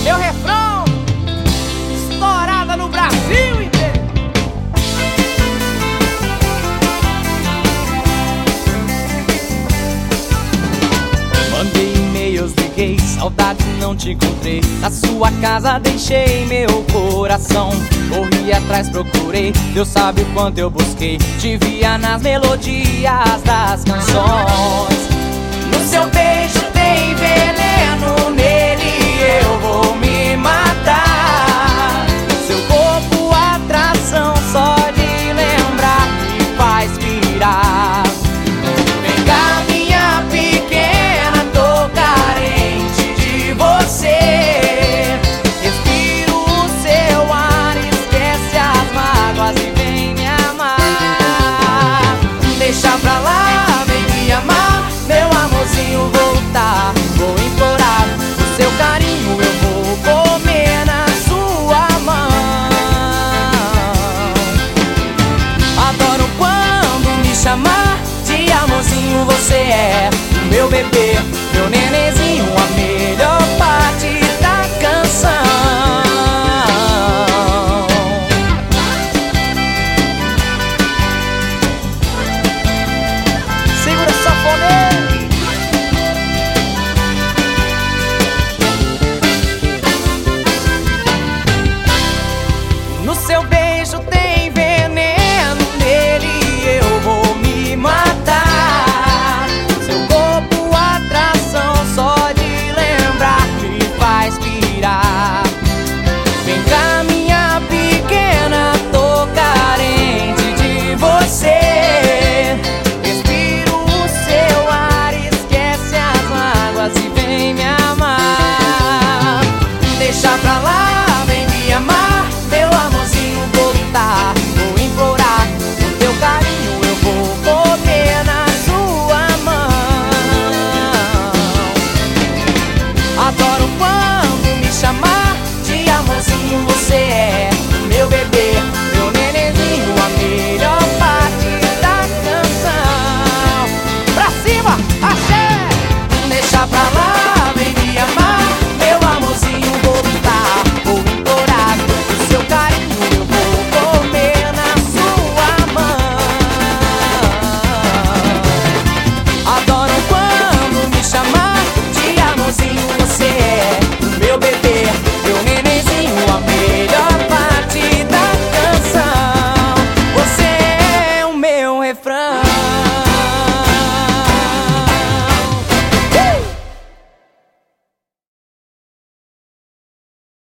Meu refrão estourada no Brasil inteiro. Mandei e-mails, liguei, saudade não te encontrei. Na sua casa deixei meu coração. Corri atrás, procurei, Deus sabe o quanto eu busquei. Te via nas melodias das canções. No seu beijo tem veneno, nele eu vou me matar. Seu corpo, atração, só de lembrar me faz pirar. Vem cá, minha pequena, tô carente de você. Respiro o seu ar, esquece as mágoas e vem me amar. Deixa pra lá, vem me amar, meu amorzinho, voltar. Vou implorar o seu carinho, eu vou comer na sua mão. Adoro quando me chamar de amorzinho, você é o meu bebê.